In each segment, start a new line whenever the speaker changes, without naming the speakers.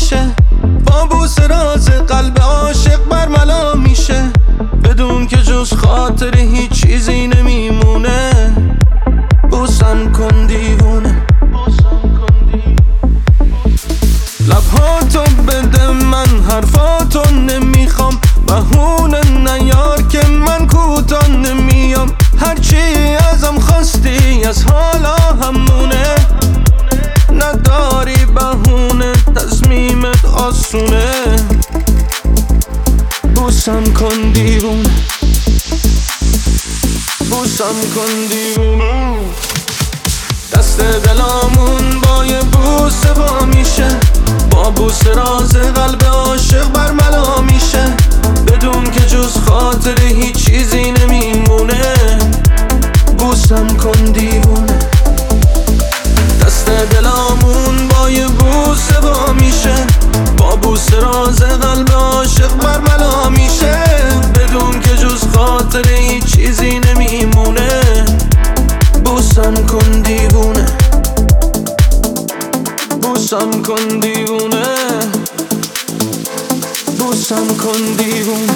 میشه، با بوسه راز قلب عاشق برملا میشه، بدون که جز خاطر هیچ چیزی نمیمونه. بوسم کن دیوونه، لبهاتو بده من حرفاتو نمیخوام، بهونه نیار که من کوتاه نمیام. هرچی ازم خواستی از حالا همونه، نداری بهونه تصمیمت آسونه. بوسم کن دیوونه، بوسم کن دیوونه. دست دلامون با یه بوسه وا میشه، با بوسه راز قلب عاشق برملا میشه، بدون که جز خاطر هیچ چیزی نمیمونه. بوسم کن دیوونه، دست دلامون با یه بوسه وا میشه، با بوسه راز قلب عاشق برملا میشه، بدون که جز خاطر هیچ چیزی نمیمونه. بوسم کن دیوونه، بوسم کن دیوونه، بوسم کن دیوونه.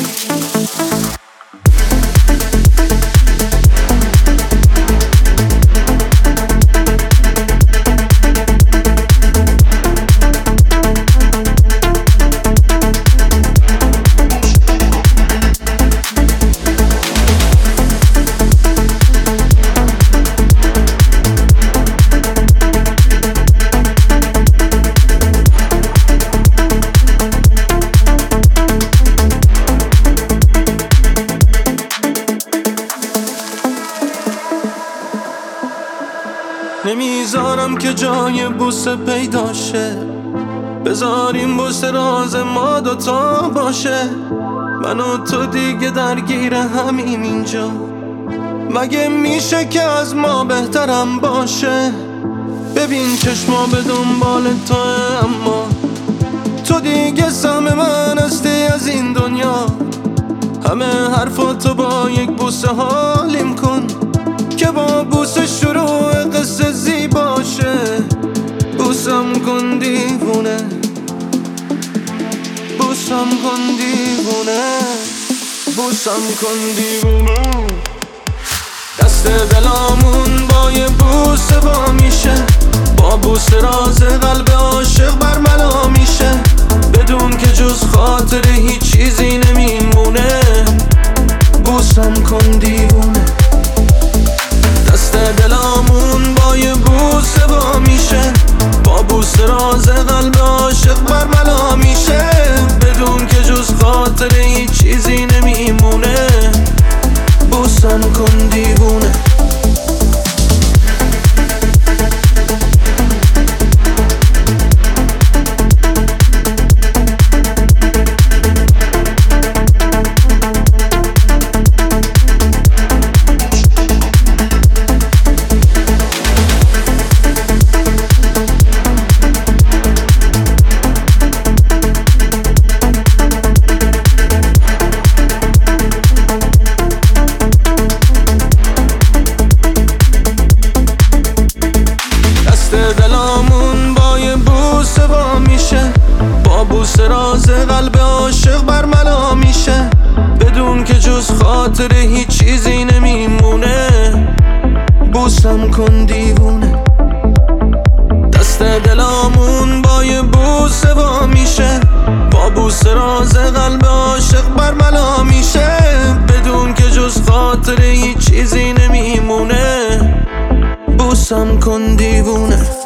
نمیذارم که جای بوسه پیدا شه، بذاریم بوسه راز ما دوتا باشه. من و تو دیگه درگیر همین اینجا، مگه میشه که از ما بهترم باشه؟ ببین چشما به دنبال تو، اما تو دیگه سهم من هستی از این دنیا. همه حرفاتو با یک بوسه حالیم کن، که با بوسه شروع قصه زیباشه. بوسم کن دیوونه، بوسم کن دیوونه، بوسم کن دیوونه. دست دلامون با یه بوسه وا میشه، با بوسه راز قلب عاشق برملا میشه، بدون که جز خاطر هیچ چیزی نمیمونه. بوسم کن دیوونه، دست دلامون با یه بوسه وا میشه، با بوسه راز قلب عاشق برملا میشه، بدون که جز خاطر هیچ چیزی نمیمونه. بوسم کن دیوونه. دلامون با یه بوسه وا میشه، با بوسه راز قلب عاشق برملا میشه، بدون که جز خاطر هیچ چیزی نمیمونه. بوسم کن دیوونه، دست دلامون با یه بوسه وا میشه، با بوسه راز قلب عاشق برملا میشه، بدون که جز خاطر هیچ چیزی نمیمونه. بوسم کن دیوونه.